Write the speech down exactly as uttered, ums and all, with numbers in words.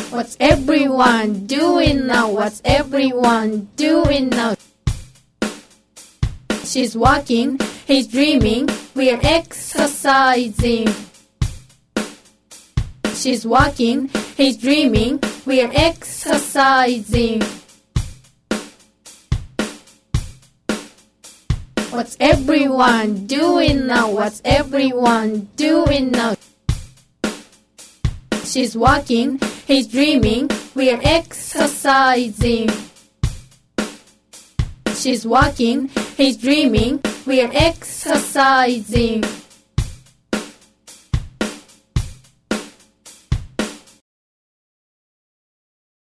What's everyone doing now? What's everyone doing now? She's walking, he's dreaming, we're exercising. She's walking, he's dreaming, we're exercising. What's everyone doing now? What's everyone doing now? She's walking, he's dreaming, we're exercising. She's walking, he's dreaming, we're exercising.